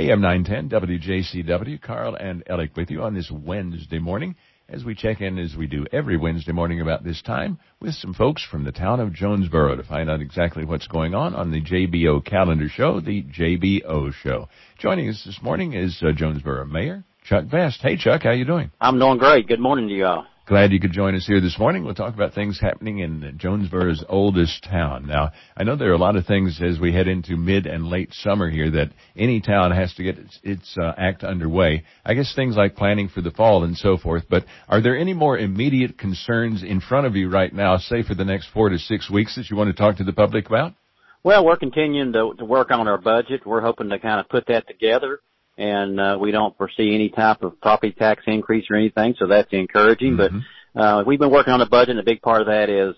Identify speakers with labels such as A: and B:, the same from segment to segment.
A: AM 910 WJCW. Carl and Alec with you on this Wednesday morning as we check in, as we do every Wednesday morning about this time, with some folks from the town of Jonesboro to find out exactly what's going on the JBO calendar show, the JBO Show. Joining us this morning is Jonesboro Mayor Chuck Vest. Hey, Chuck, how you doing?
B: I'm doing great. Good morning to you all.
A: Glad you could join us here this morning. We'll talk about things happening in Jonesboro's oldest town. Now, I know there are a lot of things as we head into mid and late summer here that any town has to get its act underway. I guess things like planning for the fall and so forth. But are there any more immediate concerns in front of you right now, say for the next 4 to 6 weeks, that you want to talk to the public about?
B: Well, we're continuing to work on our budget. We're hoping to kind of put that together. And we don't foresee any type of property tax increase or anything, so that's encouraging.
A: Mm-hmm.
B: But we've been working on the budget, and a big part of that is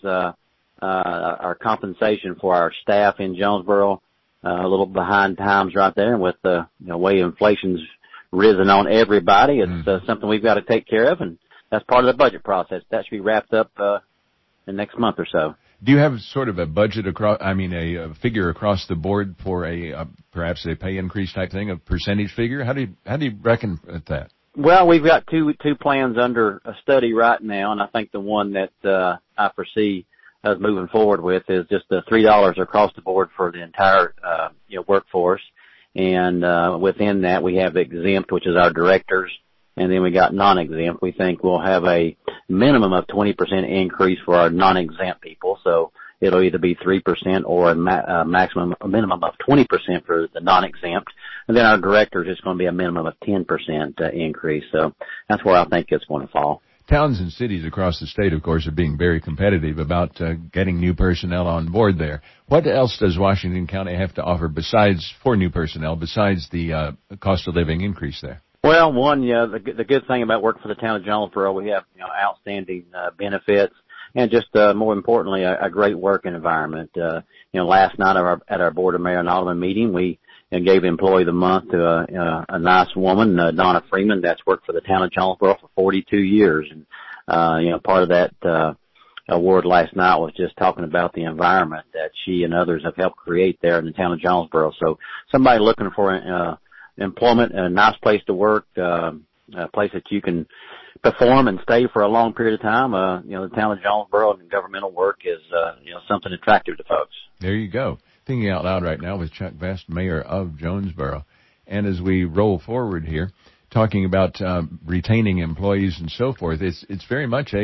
B: our compensation for our staff in Jonesboro. A little behind times right there, and with the way inflation's risen on everybody, it's something we've got to take care of, and that's part of the budget process. That should be wrapped up the next month or so.
A: Do you have sort of a budget a figure across the board for perhaps a pay increase type thing, a percentage figure? How do you reckon at that? Well,
B: we've got two plans under a study right now, and I think the one that I foresee us moving forward with is just the $3 across the board for the entire workforce. And within that, we have exempt, which is our directors. And then we got non-exempt. We think we'll have a minimum of 20% increase for our non-exempt people. So it'll either be 3% or a minimum of 20% for the non-exempt. And then our directors is going to be a minimum of 10% increase. So that's where I think it's going to fall.
A: Towns and cities across the state, of course, are being very competitive about getting new personnel on board there. What else does Washington County have to offer for new personnel, besides the cost of living increase there?
B: Well, the good thing about working for the town of Jonesboro, we have, outstanding, benefits and just, more importantly, a great working environment. Last night at our Board of Mayor and Alderman meeting, we gave Employee of the Month to, a nice woman, Donna Freeman, that's worked for the town of Jonesboro for 42 years. And, part of that, award last night was just talking about the environment that she and others have helped create there in the town of Jonesboro. So somebody looking for, employment, a nice place to work, a place that you can perform and stay for a long period of time. The town of Jonesboro and governmental work is, something attractive to folks.
A: There you go. Thinking out loud right now with Chuck Vest, Mayor of Jonesboro. And as we roll forward here, talking about retaining employees and so forth, it's very much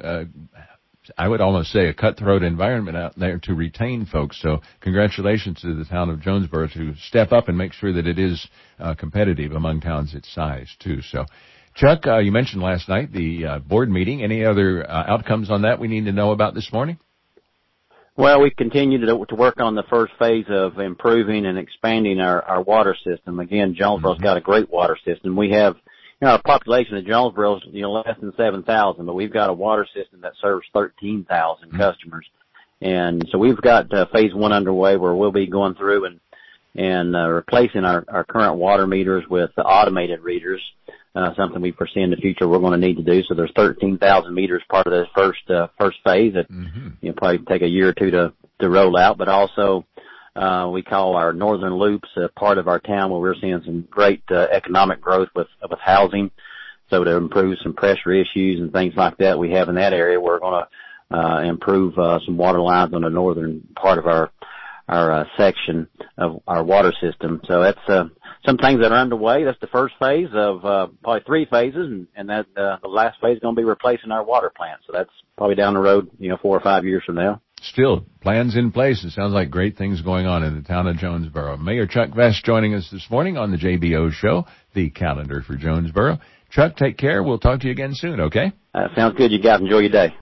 A: I would almost say a cutthroat environment out there to retain folks. So congratulations to the town of Jonesboro to step up and make sure that it is competitive among towns its size, too. So, Chuck, you mentioned last night the board meeting. Any other outcomes on that we need to know about this morning?
B: Well, we continue to work on the first phase of improving and expanding our water system. Again, Jonesboro's got a great water system. We have our population of Jonesboro is, less than 7,000, but we've got a water system that serves 13,000 customers. And so we've got phase one underway where we'll be going through and replacing our current water meters with the automated readers, something we foresee in the future we're going to need to do. So there's 13,000 meters part of this first phase that probably take a year or two to roll out, but also we call our northern loops part of our town where we're seeing some great economic growth with housing. So to improve some pressure issues and things like that we have in that area, we're going to improve some water lines on the northern part of our section of our water system. So that's some things that are underway. That's the first phase of probably 3 phases, and that the last phase is going to be replacing our water plant. So that's probably down the road, 4 or 5 years from now.
A: Still, plans in place. It sounds like great things going on in the town of Jonesboro. Mayor Chuck Vest joining us this morning on the JBO Show, the calendar for Jonesboro. Chuck, take care. We'll talk to you again soon, okay?
B: Sounds good. You guys enjoy your day.